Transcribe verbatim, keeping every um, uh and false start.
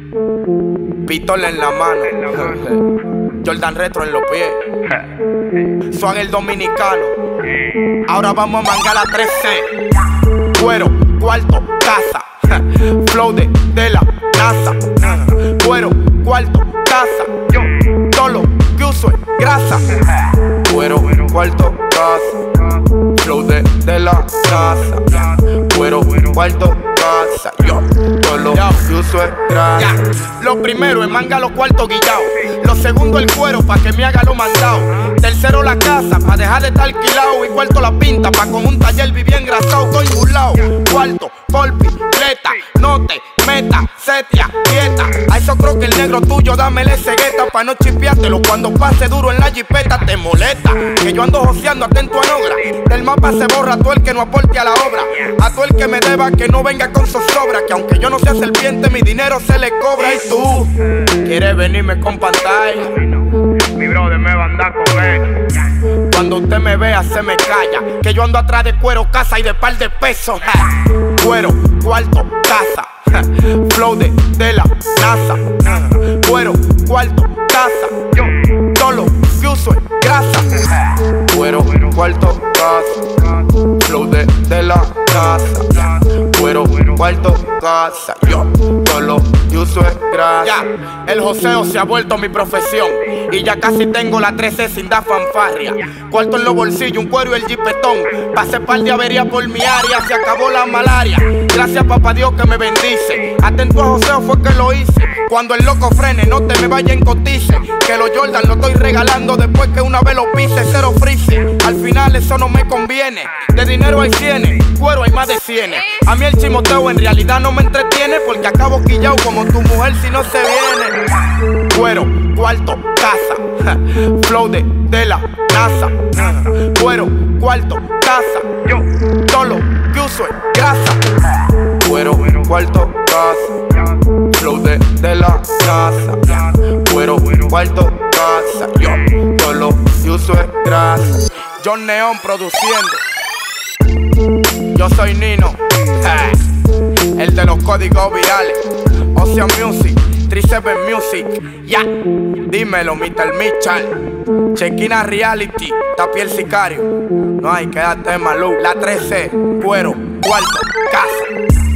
Pistola en la mano, Jordan Retro en los pies, Swag el dominicano. Ahora vamos a mangar a tres C. Cuero, cuarto, casa, flow de, de la NASA. Cuero, cuarto, casa, yo solo que uso es grasa. Cuero, cuarto, casa, flow de, de la NASA. Cuero, cuarto, casa, yo solo que uso es grasa. Lo primero es manga los cuartos guillados. Lo segundo el cuero pa' que me haga lo mandado. Tercero la casa pa' dejar de estar alquilado. Y cuarto la pinta pa' con un taller vivir engrasado. Estoy burlao. Cuarto, por bicicleta, no te meta, setia, quieta. A eso creo que el negro tuyo dámele cegueta pa' no chipiártelo. Cuando pase duro en la jipeta te molesta. Que yo ando joseando atento a nogra. Del mapa se borra todo el que no aporte a la obra. A todo el que me deba que no venga con zozobra. Que aunque yo no sea serpiente mi dinero se le cobra. Y tú quieres venirme con pantalla. Mi brother me va a andar con él. Cuando usted me vea se me calla. Que yo ando atrás de cuero, casa y de par de pesos. Ja. Cuero, cuarto, casa, ja. Flow de, de la NASA. Cuero, cuarto, casa, yo solo que uso es grasa. Cuero, cuarto, casa, flow de, de la NASA. Cuero, cuarto, casa, yo solo que uso es grasa. Ya, el joseo se ha vuelto mi profesión. Y ya casi tengo la trece sin dar fanfarria. Cuarto en los bolsillos, un cuero y el jipetón. Pasé par de avería por mi área, se acabó la malaria. Gracias papá Dios que me bendice. Atento a joseo fue que lo hice. Cuando el loco frene, no te me vaya en cotice. Que los Jordan lo estoy regalando después que una vez lo pise. Cero freeze, al final eso no me conviene. De dinero hay cienes, cuero hay más de cienes. A mí el chimoteo en realidad no me entretiene. Porque acabo quillao como tu mujer si no se viene. Cuero, cuarto, casa, flow de, de la NASA. Cuero, cuarto, casa, yo solo que uso es grasa. Cuero, cuarto, casa, flow de, de la NASA. Cuero, cuarto, casa, yo solo que uso es grasa. John Neon produciendo. Yo soy Nino, eh, el de los códigos virales. Ocean Music, treinta y siete Music, ya. Yeah. Dímelo, mister Mitchell. Chequina Reality, Tapi el sicario. No hay, quédate Malú. La trece, cuero, cuarto, casa.